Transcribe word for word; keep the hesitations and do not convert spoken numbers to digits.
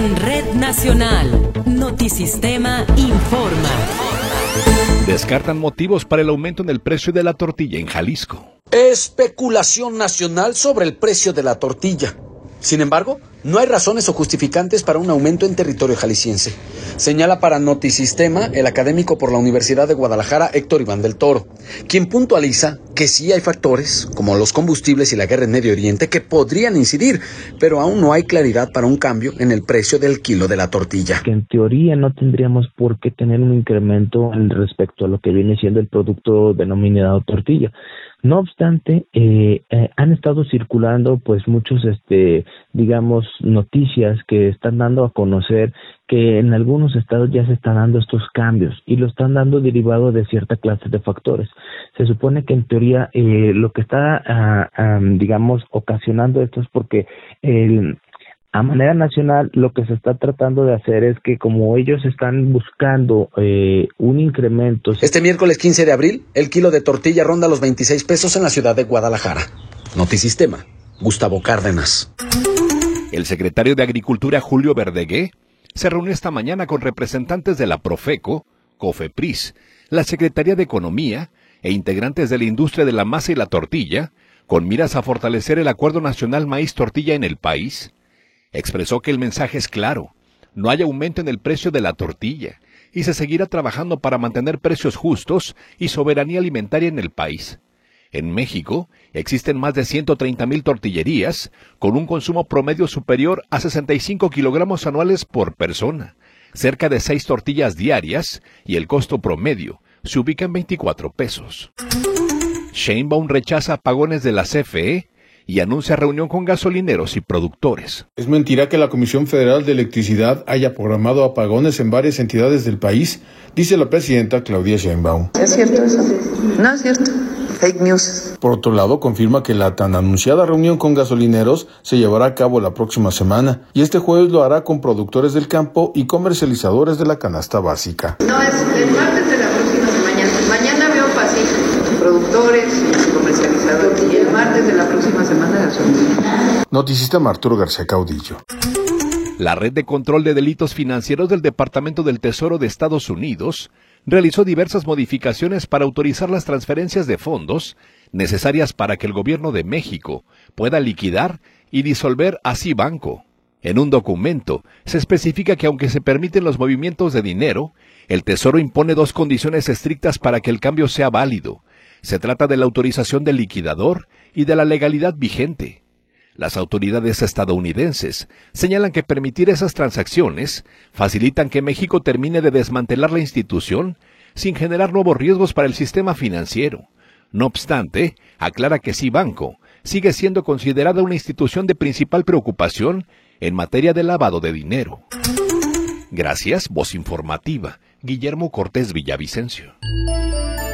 En Red Nacional, Notisistema informa. Descartan motivos para el aumento en el precio de la tortilla en Jalisco. Especulación nacional sobre el precio de la tortilla. Sin embargo, no hay razones o justificantes para un aumento en territorio jalisciense. Señala para Notisistema el académico por la Universidad de Guadalajara, Héctor Iván del Toro, quien puntualiza que sí hay factores, como los combustibles y la guerra en Medio Oriente, que podrían incidir, pero aún no hay claridad para un cambio en el precio del kilo de la tortilla. Que en teoría no tendríamos por qué tener un incremento en respecto a lo que viene siendo el producto denominado tortilla. No obstante, eh, eh, han estado circulando pues muchos, este, digamos, noticias que están dando a conocer que en algunos estados ya se están dando estos cambios y lo están dando derivado de cierta clase de factores. Se supone que en teoría eh, lo que está, uh, um, digamos, ocasionando esto es porque el a manera nacional, lo que se está tratando de hacer es que como ellos están buscando eh, un incremento... Este miércoles quince de abril, el kilo de tortilla ronda los veintiséis pesos en la ciudad de Guadalajara. Notisistema, Gustavo Cárdenas. El secretario de Agricultura, Julio Verdegué, se reunió esta mañana con representantes de la Profeco, Cofepris, la Secretaría de Economía e integrantes de la industria de la masa y la tortilla, con miras a fortalecer el Acuerdo Nacional Maíz-Tortilla en el país. Expresó que el mensaje es claro, no hay aumento en el precio de la tortilla y se seguirá trabajando para mantener precios justos y soberanía alimentaria en el país. En México existen más de ciento treinta mil tortillerías con un consumo promedio superior a sesenta y cinco kilogramos anuales por persona, cerca de seis tortillas diarias y el costo promedio se ubica en veinticuatro pesos. Sheinbaum rechaza apagones de la C F E y anuncia reunión con gasolineros y productores. Es mentira que la Comisión Federal de Electricidad haya programado apagones en varias entidades del país, dice la presidenta Claudia Sheinbaum. ¿Es cierto eso? No es cierto. Fake news. Por otro lado, confirma que la tan anunciada reunión con gasolineros se llevará a cabo la próxima semana y este jueves lo hará con productores del campo y comercializadores de la canasta básica. No, es el martes de la próxima semana. Mañana veo pasillos, productores, comercializadores y el martes de la próxima semana gasolina. Notisistema, Arturo García Caudillo. La Red de Control de Delitos Financieros del Departamento del Tesoro de Estados Unidos realizó diversas modificaciones para autorizar las transferencias de fondos necesarias para que el gobierno de México pueda liquidar y disolver así banco. En un documento se especifica que aunque se permiten los movimientos de dinero, el Tesoro impone dos condiciones estrictas para que el cambio sea válido. Se trata de la autorización del liquidador y de la legalidad vigente. Las autoridades estadounidenses señalan que permitir esas transacciones facilitan que México termine de desmantelar la institución sin generar nuevos riesgos para el sistema financiero. No obstante, aclara que Cibanco sigue siendo considerada una institución de principal preocupación en materia de lavado de dinero. Gracias, Voz Informativa, Guillermo Cortés Villavicencio.